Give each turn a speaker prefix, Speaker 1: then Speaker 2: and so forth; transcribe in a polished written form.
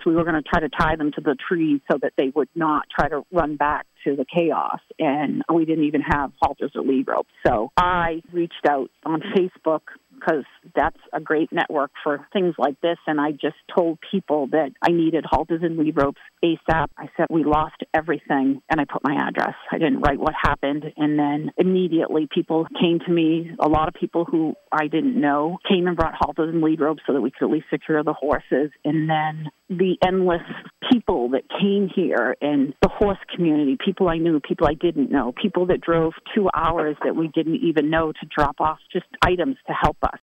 Speaker 1: we were going to try to tie them to the trees so that they would not try to run back to the chaos. And we didn't even have halters or lead ropes. So I reached out on Facebook because that's a great network for things like this. And I just told people that I needed halters and lead ropes ASAP. I said, we lost everything. And I put my address. I didn't write what happened. And then immediately people came to me. A lot of people who I didn't know came and brought halters and lead ropes so that we could at least secure the horses. And then the endless people that came here and the horse community, people I knew, people I didn't know, people that drove 2 hours that we didn't even know to drop off just items to help us.